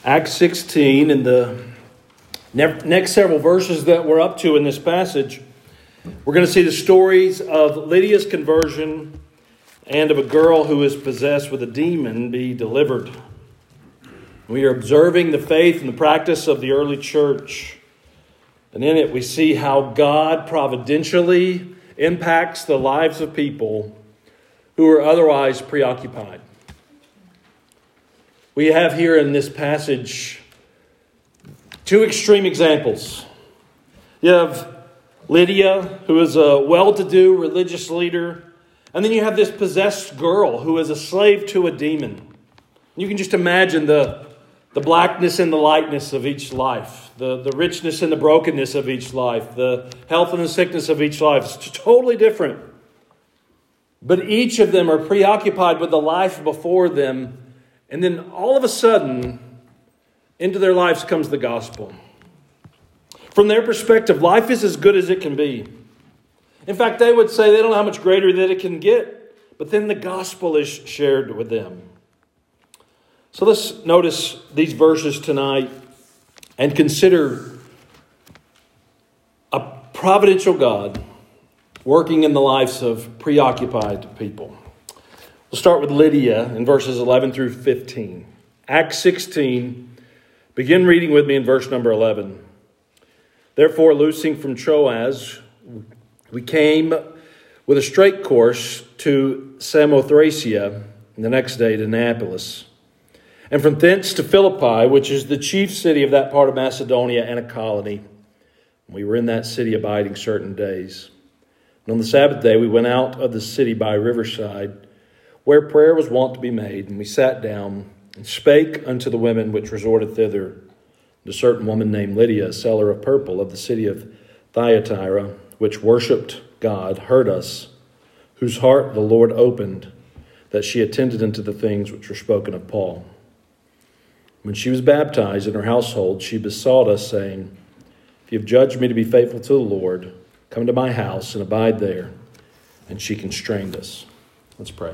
Acts 16 and the next several verses that we're up to in this passage, we're going to see the stories of Lydia's conversion and of a girl who is possessed with a demon be delivered. We are observing the faith and the practice of the early church. And in it we see how God providentially impacts the lives of people who are otherwise preoccupied. We have here in this passage two extreme examples. You have Lydia, who is a well-to-do religious leader, and then you have this possessed girl who is a slave to a demon. You can just imagine the blackness and the lightness of each life, the richness and the brokenness of each life, the health and the sickness of each life. It's totally different. But each of them are preoccupied with the life before them. And then all of a sudden, into their lives comes the gospel. From their perspective, life is as good as it can be. In fact, they would say they don't know how much greater that it can get. But then the gospel is shared with them. So let's notice these verses tonight and consider a providential God working in the lives of preoccupied people. We'll start with Lydia in verses 11 through 15. Acts 16, begin reading with me in verse number 11. Therefore, loosing from Troas, we came with a straight course to Samothracia, and the next day to Neapolis. And from thence to Philippi, which is the chief city of that part of Macedonia and a colony. We were in that city abiding certain days. And on the Sabbath day, we went out of the city by riverside, where prayer was wont to be made. And we sat down and spake unto the women which resorted thither. And a certain woman named Lydia, a seller of purple of the city of Thyatira, which worshipped God, heard us, whose heart the Lord opened, that she attended unto the things which were spoken of Paul. When she was baptized in her household, she besought us, saying, if you have judged me to be faithful to the Lord, come to my house and abide there. And she constrained us. Let's pray.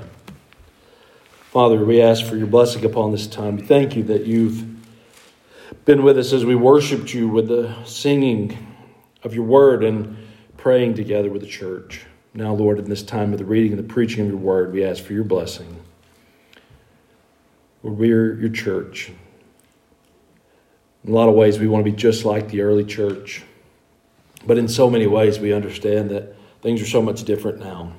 Father, we ask for your blessing upon this time. We thank you that you've been with us as we worshiped you with the singing of your word and praying together with the church. Now, Lord, in this time of the reading and the preaching of your word, we ask for your blessing. Lord, we're your church. In a lot of ways, we want to be just like the early church. But in so many ways, we understand that things are so much different now.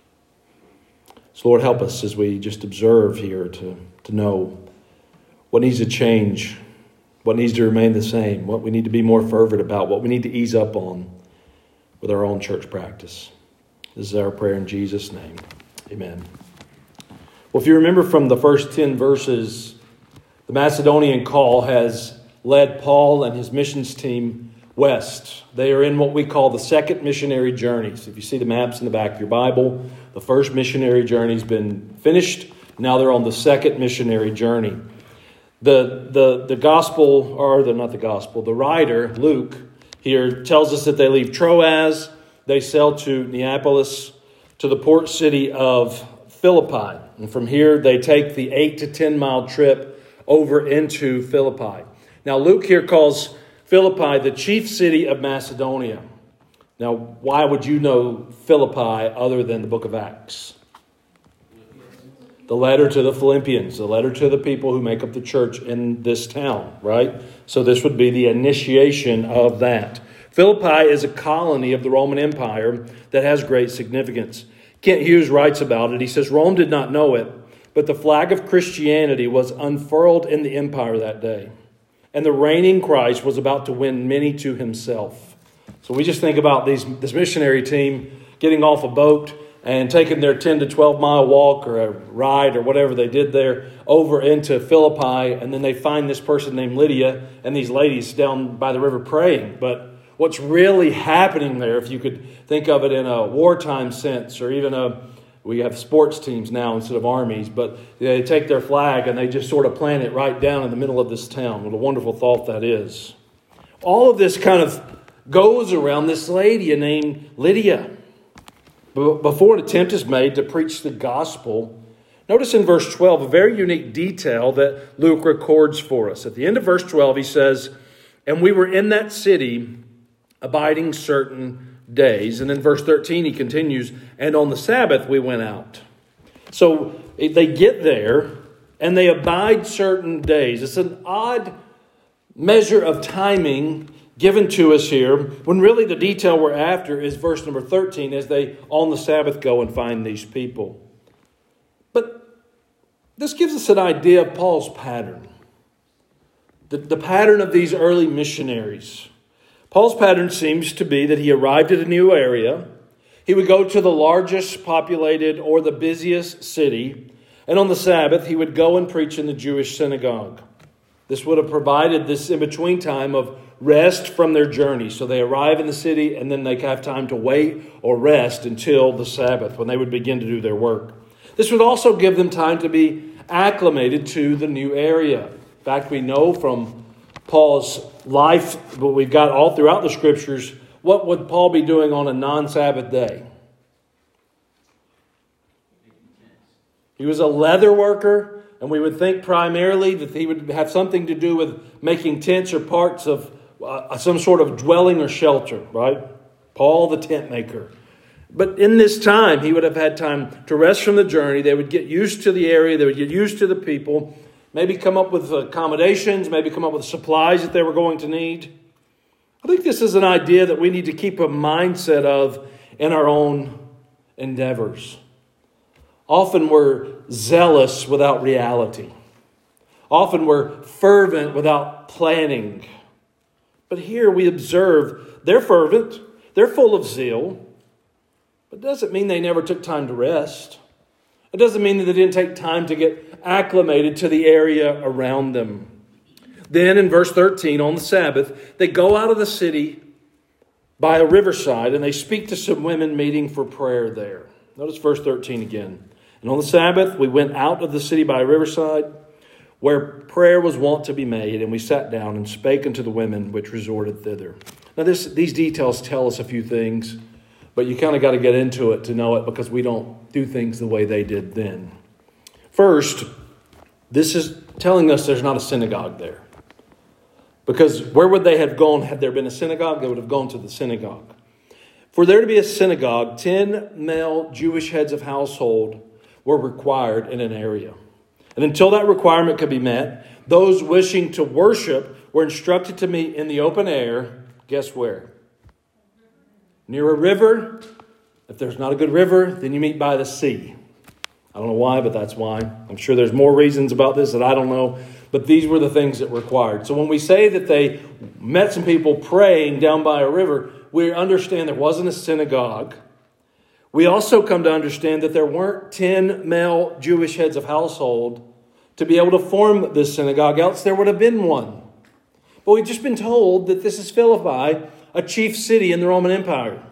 So, Lord, help us as we just observe here to know what needs to change, what needs to remain the same, what we need to be more fervent about, what we need to ease up on with our own church practice. This is our prayer in Jesus' name. Amen. Well, if you remember from the first 10 verses, the Macedonian call has led Paul and his missions team west. They are in what we call the second missionary journey. So if you see the maps in the back of your Bible, the first missionary journey's been finished. Now they're on the second missionary journey. The writer, Luke, here tells us that they leave Troas, they sail to Neapolis, to the port city of Philippi. And from here, they take the 8 to 10 mile trip over into Philippi. Now, Luke here calls Philippi the chief city of Macedonia. Now, why would you know Philippi other than the book of Acts? The letter to the Philippians, the letter to the people who make up the church in this town, right? So this would be the initiation of that. Philippi is a colony of the Roman Empire that has great significance. Kent Hughes writes about it. He says, Rome did not know it, but the flag of Christianity was unfurled in the empire that day. And the reigning Christ was about to win many to himself. So we just think about this missionary team getting off a boat and taking their 10 to 12 mile walk or a ride or whatever they did there over into Philippi. And then they find this person named Lydia and these ladies down by the river praying. But what's really happening there, if you could think of it in a wartime sense, or even we have sports teams now instead of armies, but they take their flag and they just sort of plant it right down in the middle of this town. What a wonderful thought that is. All of this kind of goes around this lady named Lydia. But before an attempt is made to preach the gospel, Notice in verse 12 a very unique detail that Luke records for us. At the end of verse 12, he says, "And we were in that city abiding certain days." And in verse 13, he continues, "And on the Sabbath we went out." So they get there and they abide certain days. It's an odd measure of timing given to us here, when really the detail we're after is verse number 13, as they on the Sabbath go and find these people. But this gives us an idea of Paul's pattern, the pattern of these early missionaries. Paul's pattern seems to be that he arrived at a new area. He would go to the largest populated or the busiest city, and on the Sabbath he would go and preach in the Jewish synagogue. This would have provided this in-between time of rest from their journey. So they arrive in the city and then they have time to wait or rest until the Sabbath when they would begin to do their work. This would also give them time to be acclimated to the new area. In fact, we know from Paul's life, what we've got all throughout the Scriptures, what would Paul be doing on a non-Sabbath day? He was a leather worker, and we would think primarily that he would have something to do with making tents or parts of some sort of dwelling or shelter, right? Paul the tent maker. But in this time, he would have had time to rest from the journey. They would get used to the area. They would get used to the people. Maybe come up with accommodations. Maybe come up with supplies that they were going to need. I think this is an idea that we need to keep a mindset of in our own endeavors. Often we're zealous without reality. Often we're fervent without planning. But here we observe they're fervent, they're full of zeal, but it doesn't mean they never took time to rest. It doesn't mean that they didn't take time to get acclimated to the area around them. Then in verse 13, on the Sabbath, they go out of the city by a riverside and they speak to some women meeting for prayer there. Notice verse 13 again. "And on the Sabbath, we went out of the city by a riverside, where prayer was wont to be made, and we sat down and spake unto the women which resorted thither." Now these details tell us a few things, but you kind of got to get into it to know it because we don't do things the way they did then. First, this is telling us there's not a synagogue there. Because where would they have gone had there been a synagogue? They would have gone to the synagogue. For there to be a synagogue, 10 male Jewish heads of household were required in an area. And until that requirement could be met, those wishing to worship were instructed to meet in the open air. Guess where? Near a river. If there's not a good river, then you meet by the sea. I don't know why, but that's why. I'm sure there's more reasons about this that I don't know. But these were the things that were required. So when we say that they met some people praying down by a river, we understand there wasn't a synagogue. We also come to understand that there weren't 10 male Jewish heads of household to be able to form this synagogue, else there would have been one. But we've just been told that this is Philippi, a chief city in the Roman Empire.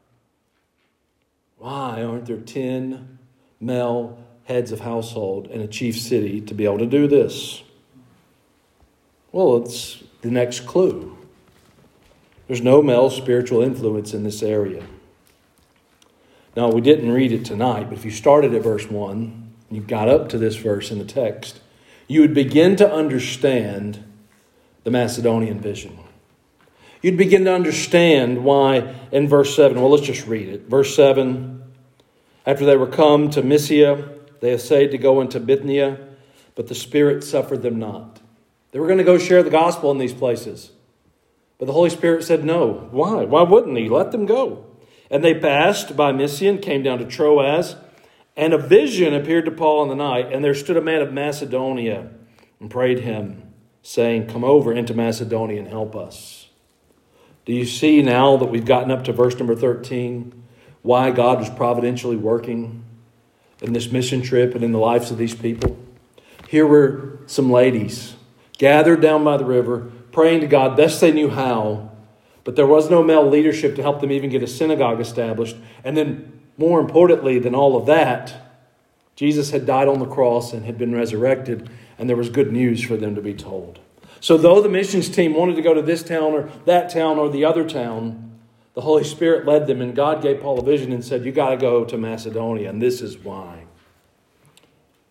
Why aren't there 10 male heads of household in a chief city to be able to do this? Well, it's the next clue. There's no male spiritual influence in this area. Now, we didn't read it tonight, but if you started at verse 1, and you got up to this verse in the text, you would begin to understand the Macedonian vision. You'd begin to understand why in verse 7, well, let's just read it. Verse 7, after they were come to Mysia, they essayed to go into Bithynia, but the Spirit suffered them not. They were going to go share the gospel in these places. But the Holy Spirit said no. Why? Why wouldn't he? Let them go. And they passed by Mysia and came down to Troas. And a vision appeared to Paul in the night. And there stood a man of Macedonia and prayed him, saying, "Come over into Macedonia and help us." Do you see now that we've gotten up to verse number 13, why God was providentially working in this mission trip and in the lives of these people? Here were some ladies gathered down by the river, praying to God best they knew how, but there was no male leadership to help them even get a synagogue established. And then, more importantly than all of that, Jesus had died on the cross and had been resurrected, and there was good news for them to be told. So though the missions team wanted to go to this town or that town or the other town, the Holy Spirit led them, and God gave Paul a vision and said, "You got to go to Macedonia," and this is why.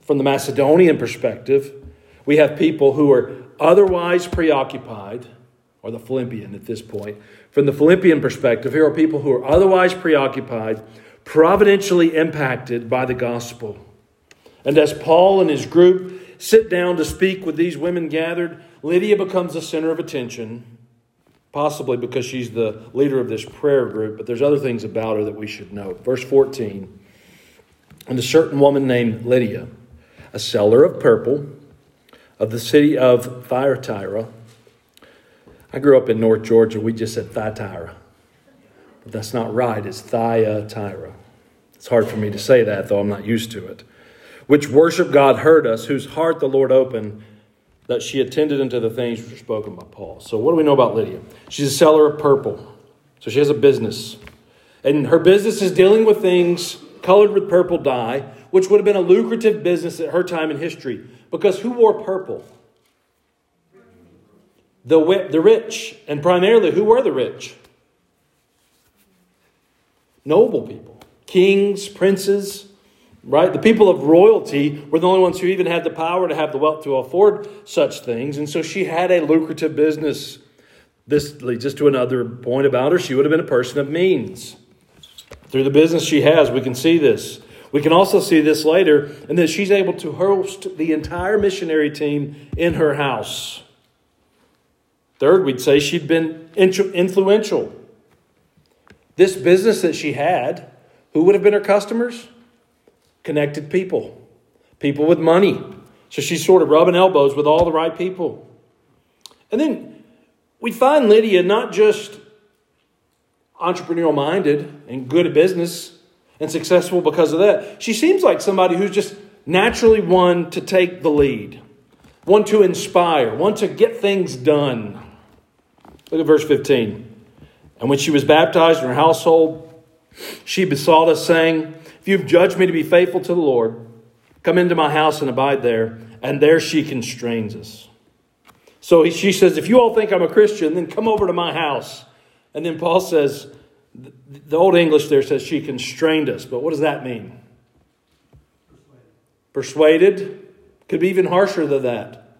from the Macedonian perspective, we have people who are otherwise preoccupied, or the Philippian at this point. From the Philippian perspective, here are people who are otherwise preoccupied, providentially impacted by the gospel. And as Paul and his group sit down to speak with these women gathered, Lydia becomes the center of attention, possibly because she's the leader of this prayer group, but there's other things about her that we should know. Verse 14, and a certain woman named Lydia, a seller of purple of the city of Thyatira. I grew up in North Georgia. We just said Thyatira. But that's not right. It's Thyatira. It's hard for me to say that, though I'm not used to it. Which worship God heard us, whose heart the Lord opened, that she attended unto the things which were spoken by Paul. So what do we know about Lydia? She's a seller of purple. So she has a business. And her business is dealing with things colored with purple dye, which would have been a lucrative business at her time in history. Because who wore purple? The rich. And primarily, who were the rich? Noble people. Kings, princes, right? The people of royalty were the only ones who even had the power to have the wealth to afford such things. And so she had a lucrative business. This leads us to another point about her. She would have been a person of means. Through the business she has, we can see this. We can also see this later, and that she's able to host the entire missionary team in her house. Third, we'd say she'd been influential. This business that she had, who would have been her customers? Connected people. People with money. So she's sort of rubbing elbows with all the right people. And then we find Lydia not just entrepreneurial minded and good at business and successful because of that. She seems like somebody who's just naturally one to take the lead. One to inspire. One to get things done. Look at verse 15. And when she was baptized in her household, she besought us, saying, if you've judged me to be faithful to the Lord, come into my house and abide there. And there she constrains us. So she says, if you all think I'm a Christian, then come over to my house. And then Paul says, the Old English there says she constrained us. But what does that mean? Persuaded. Could be even harsher than that.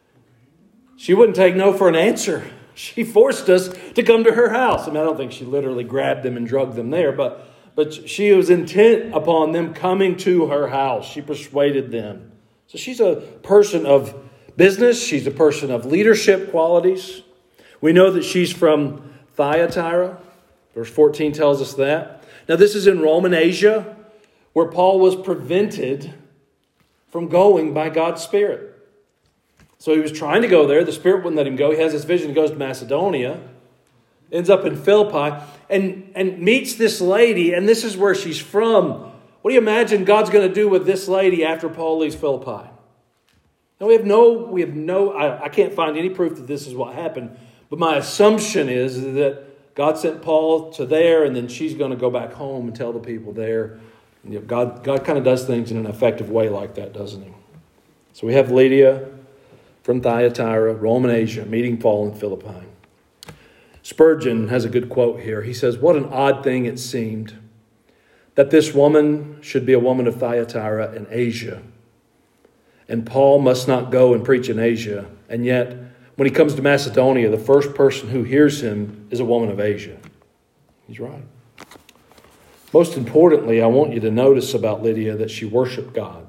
She wouldn't take no for an answer. She forced us to come to her house. I mean, I don't think she literally grabbed them and drugged them there, but she was intent upon them coming to her house. She persuaded them. So she's a person of business. She's a person of leadership qualities. We know that she's from Thyatira. Verse 14 tells us that. Now this is in Roman Asia, where Paul was prevented from going by God's Spirit. So he was trying to go there. The Spirit wouldn't let him go. He has this vision. He goes to Macedonia. Ends up in Philippi. And meets this lady. And this is where she's from. What do you imagine God's going to do with this lady after Paul leaves Philippi? Now we have no, I can't find any proof that this is what happened. But my assumption is that God sent Paul to there. And then she's going to go back home and tell the people there. You know, God kind of does things in an effective way like that, doesn't he? So we have Lydia from Thyatira, Roman Asia, meeting Paul in Philippi. Spurgeon has a good quote here. He says, what an odd thing it seemed that this woman should be a woman of Thyatira in Asia. And Paul must not go and preach in Asia. And yet, when he comes to Macedonia, the first person who hears him is a woman of Asia. He's right. Most importantly, I want you to notice about Lydia that she worshiped God.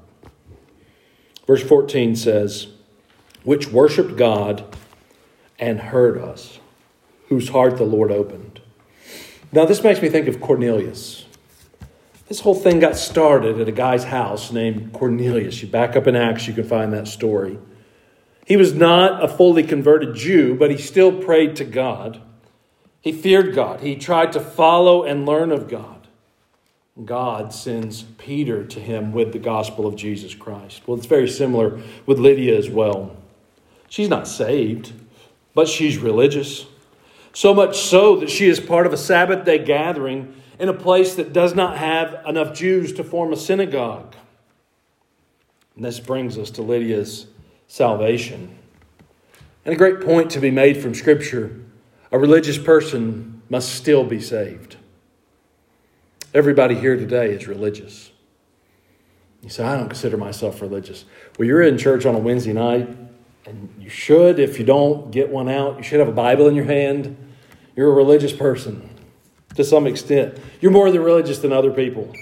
Verse 14 says, which worshiped God and heard us, whose heart the Lord opened. Now this makes me think of Cornelius. This whole thing got started at a guy's house named Cornelius. You back up in Acts, you can find that story. He was not a fully converted Jew, but he still prayed to God. He feared God. He tried to follow and learn of God. God sends Peter to him with the gospel of Jesus Christ. Well, it's very similar with Lydia as well. She's not saved, but she's religious. So much so that she is part of a Sabbath day gathering in a place that does not have enough Jews to form a synagogue. And this brings us to Lydia's salvation. And a great point to be made from Scripture. A religious person must still be saved. Everybody here today is religious. You say, I don't consider myself religious. Well, you're in church on a Wednesday night, and you should, if you don't, get one out. You should have a Bible in your hand. You're a religious person to some extent. You're more religious than other people.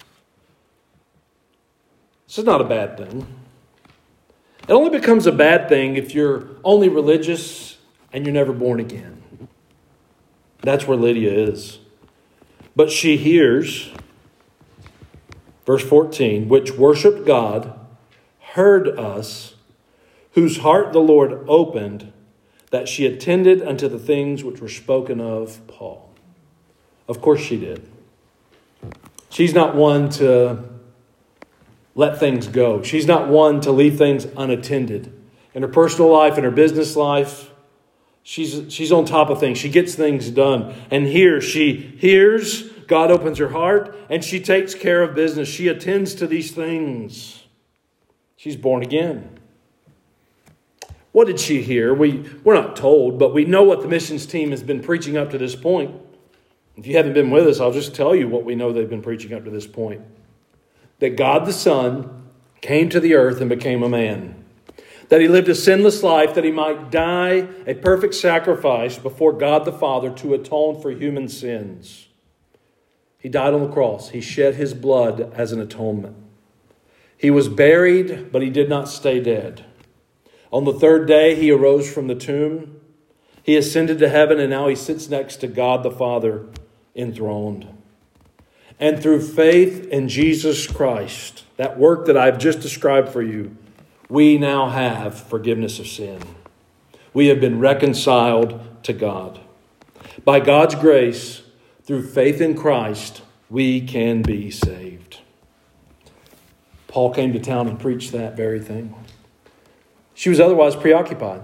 This is not a bad thing. It only becomes a bad thing if you're only religious and you're never born again. That's where Lydia is. But she hears, verse 14, which worshiped God, heard us, whose heart the Lord opened, that she attended unto the things which were spoken of Paul. Of course she did. She's not one to let things go. She's not one to leave things unattended. In her personal life, in her business life, she's on top of things. She gets things done. And here she hears, God opens her heart, and she takes care of business. She attends to these things. She's born again. What did she hear? We're not told, but we know what the missions team has been preaching up to this point. If you haven't been with us, I'll just tell you what we know they've been preaching up to this point. That God the Son came to the earth and became a man. That he lived a sinless life, that he might die a perfect sacrifice before God the Father to atone for human sins. He died on the cross. He shed his blood as an atonement. He was buried, but he did not stay dead. On the third day, he arose from the tomb. He ascended to heaven, and now he sits next to God the Father enthroned. And through faith in Jesus Christ, that work that I've just described for you, we now have forgiveness of sin. We have been reconciled to God. By God's grace, through faith in Christ, we can be saved. Paul came to town and preached that very thing. She was otherwise preoccupied.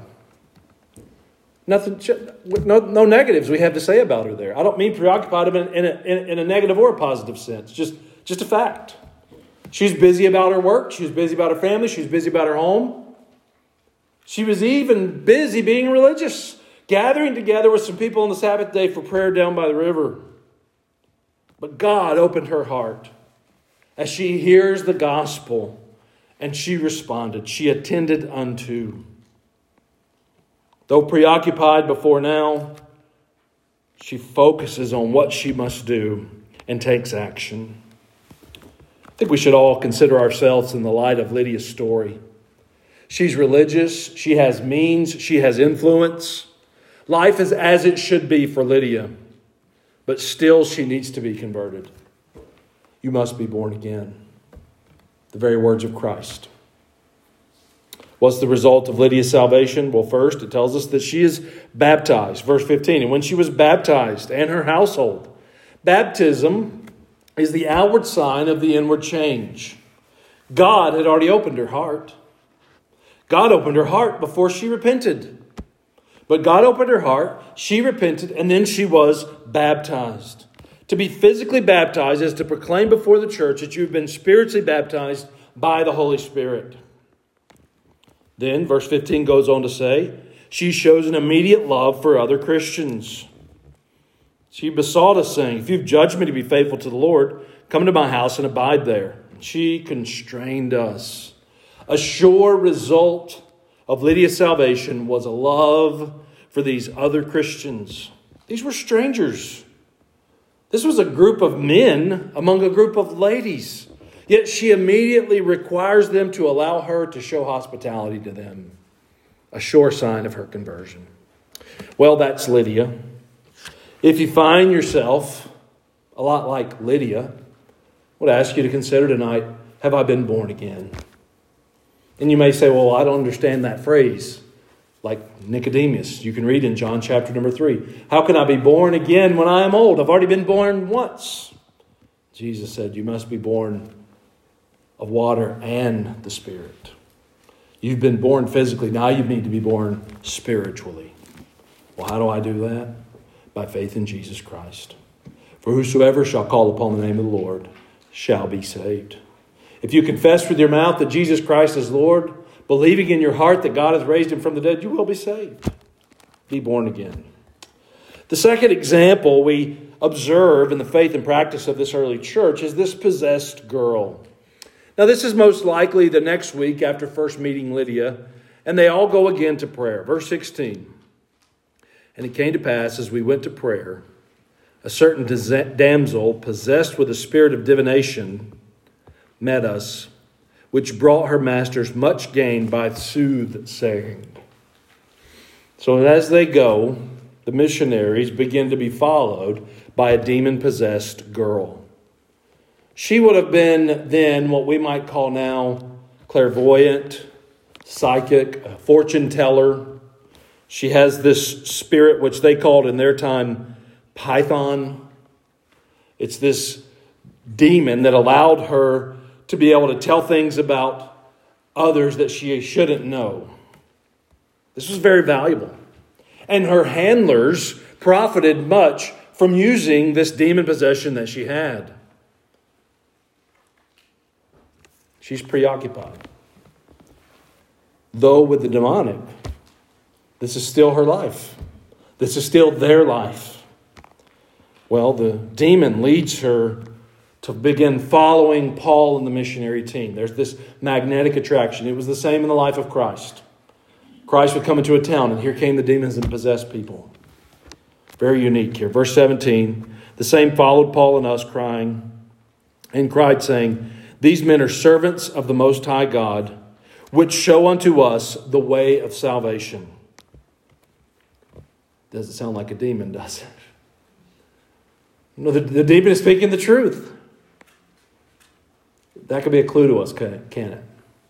No negatives we have to say about her there. I don't mean preoccupied in a negative or a positive sense. Just a fact. She's busy about her work. She was busy about her family. She was busy about her home. She was even busy being religious, gathering together with some people on the Sabbath day for prayer down by the river. But God opened her heart as she hears the gospel, and she responded. She attended unto. Though preoccupied before now, she focuses on what she must do and takes action. I think we should all consider ourselves in the light of Lydia's story. She's religious. She has means. She has influence. Life is as it should be for Lydia. But still she needs to be converted. You must be born again. The very words of Christ. What's the result of Lydia's salvation? Well, first, it tells us that she is baptized. Verse 15, and when she was baptized and her household. Baptism is the outward sign of the inward change. God had already opened her heart. God opened her heart before she repented. But God opened her heart, she repented, and then she was baptized. To be physically baptized is to proclaim before the church that you've been spiritually baptized by the Holy Spirit. Then, verse 15 goes on to say, she shows an immediate love for other Christians. She besought us, saying, if you've judged me to be faithful to the Lord, come to my house and abide there. She constrained us. A sure result of Lydia's salvation was a love for these other Christians. These were strangers. This was a group of men among a group of ladies. Yet she immediately requires them to allow her to show hospitality to them. A sure sign of her conversion. Well, that's Lydia. If you find yourself a lot like Lydia, I would ask you to consider tonight, have I been born again? And you may say, well, I don't understand that phrase. Like Nicodemus, you can read in John chapter number 3. How can I be born again when I am old? I've already been born once. Jesus said, you must be born of water and the Spirit. You've been born physically. Now you need to be born spiritually. Well, how do I do that? By faith in Jesus Christ. For whosoever shall call upon the name of the Lord shall be saved. If you confess with your mouth that Jesus Christ is Lord, believing in your heart that God has raised him from the dead, you will be saved. Be born again. The second example we observe in the faith and practice of this early church is this possessed girl. Now, this is most likely the next week after first meeting Lydia, and they all go again to prayer. Verse 16. And it came to pass, as we went to prayer, a certain damsel possessed with a spirit of divination met us, which brought her masters much gain by soothsaying. So as they go, the missionaries begin to be followed by a demon-possessed girl. She would have been then what we might call now clairvoyant, psychic, a fortune teller. She has this spirit which they called in their time Python. It's this demon that allowed her to be able to tell things about others that she shouldn't know. This was very valuable. And her handlers profited much from using this demon possession that she had. She's preoccupied. Though with the demonic, this is still her life. This is still their life. Well, the demon leads her to begin following Paul and the missionary team. There's this magnetic attraction. It was the same in the life of Christ. Christ would come into a town, and here came the demons and possessed people. Very unique here. Verse 17, the same followed Paul and us, cried, saying, These men are servants of the Most High God, which show unto us the way of salvation. Doesn't sound like a demon, does it? No, the demon is speaking the truth. That could be a clue to us, can it?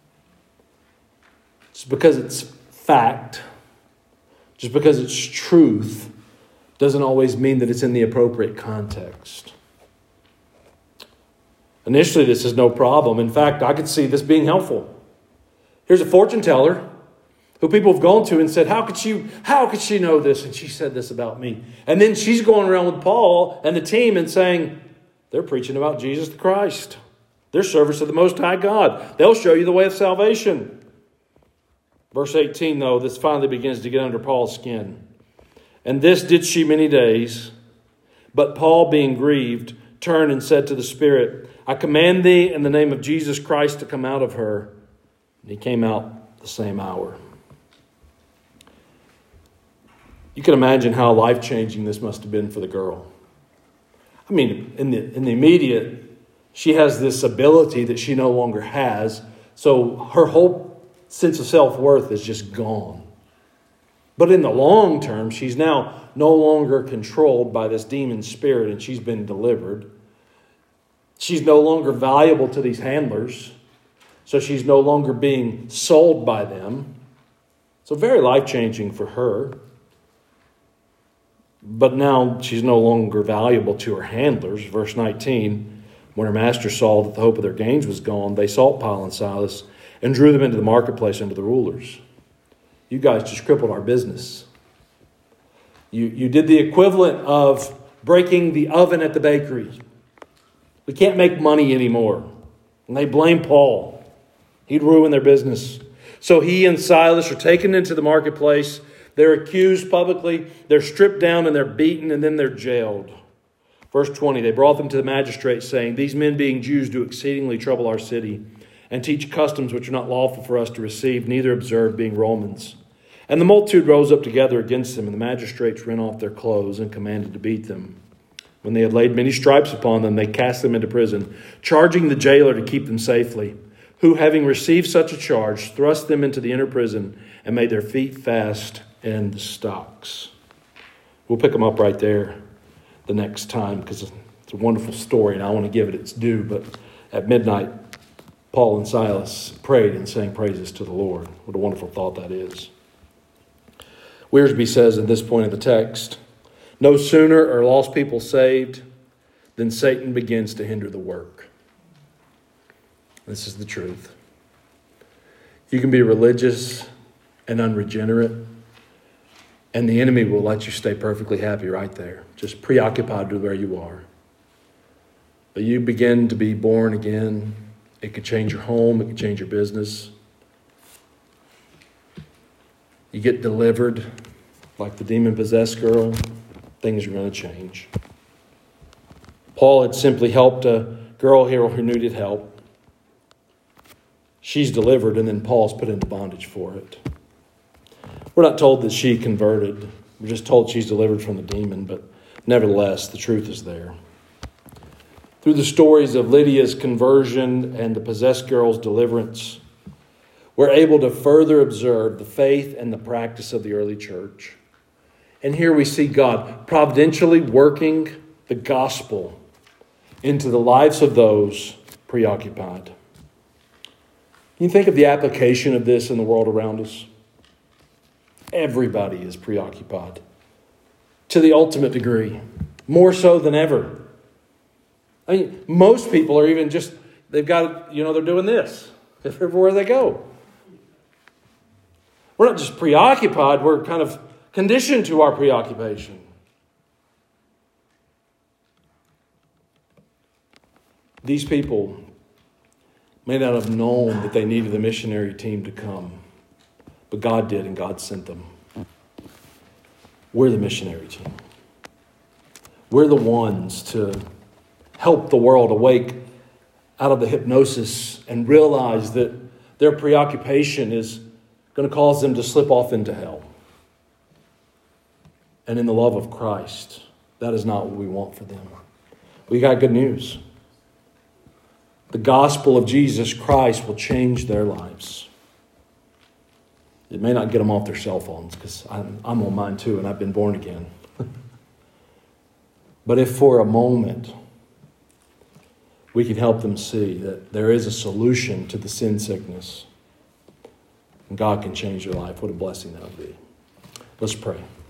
Just because it's fact, just because it's truth, doesn't always mean that it's in the appropriate context. Initially, this is no problem. In fact, I could see this being helpful. Here's a fortune teller who people have gone to and said, how could she know this? And she said this about me. And then she's going around with Paul and the team and saying, they're preaching about Jesus the Christ. They're servants of the Most High God. They'll show you the way of salvation. Verse 18, though, this finally begins to get under Paul's skin. And this did she many days. But Paul, being grieved, turned and said to the Spirit, I command thee in the name of Jesus Christ to come out of her. And he came out the same hour. You can imagine how life-changing this must have been for the girl. I mean, in the immediate, she has this ability that she no longer has. So her whole sense of self-worth is just gone. But in the long term, she's now no longer controlled by this demon spirit, and she's been delivered. She's no longer valuable to these handlers, so she's no longer being sold by them. So very life-changing for her. But now she's no longer valuable to her handlers. Verse 19, when her master saw that the hope of their gains was gone, they sought Paul and Silas and drew them into the marketplace unto the rulers. You guys just crippled our business. You did the equivalent of breaking the oven at the bakery. We can't make money anymore. And they blame Paul. He'd ruin their business. So he and Silas are taken into the marketplace. They're accused publicly. They're stripped down and they're beaten and then they're jailed. Verse 20, they brought them to the magistrates, saying, These men being Jews do exceedingly trouble our city and teach customs which are not lawful for us to receive, neither observe, being Romans. And the multitude rose up together against them, and the magistrates rent off their clothes and commanded to beat them. When they had laid many stripes upon them, they cast them into prison, charging the jailer to keep them safely, who, having received such a charge, thrust them into the inner prison and made their feet fast in the stocks. We'll pick them up right there the next time because it's a wonderful story and I want to give it its due. But at midnight, Paul and Silas prayed and sang praises to the Lord. What a wonderful thought that is. Wiersbe says at this point in the text, no sooner are lost people saved than Satan begins to hinder the work. This is the truth. You can be religious and unregenerate, and the enemy will let you stay perfectly happy right there, just preoccupied with where you are. But you begin to be born again. It could change your home. It could change your business. You get delivered like the demon-possessed girl. Things are going to change. Paul had simply helped a girl here who needed help. she's delivered, and then Paul's put into bondage for it. We're not told that she converted. We're just told she's delivered from the demon, but nevertheless, the truth is there. Through the stories of Lydia's conversion and the possessed girl's deliverance, we're able to further observe the faith and the practice of the early church. And here we see God providentially working the gospel into the lives of those preoccupied. Can you think of the application of this in the world around us? Everybody is preoccupied to the ultimate degree, more so than ever. I mean, most people are even just, they've got, they're doing this everywhere they go. We're not just preoccupied, we're kind of conditioned to our preoccupation. These people may not have known that they needed the missionary team to come, but God did, and God sent them. We're the missionary team. We're the ones to help the world awake out of the hypnosis and realize that their preoccupation is going to cause them to slip off into hell. And in the love of Christ, that is not what we want for them. We got good news. The gospel of Jesus Christ will change their lives. It may not get them off their cell phones, because I'm on mine too, and I've been born again. But if for a moment we can help them see that there is a solution to the sin sickness, and God can change their life, what a blessing that would be. Let's pray.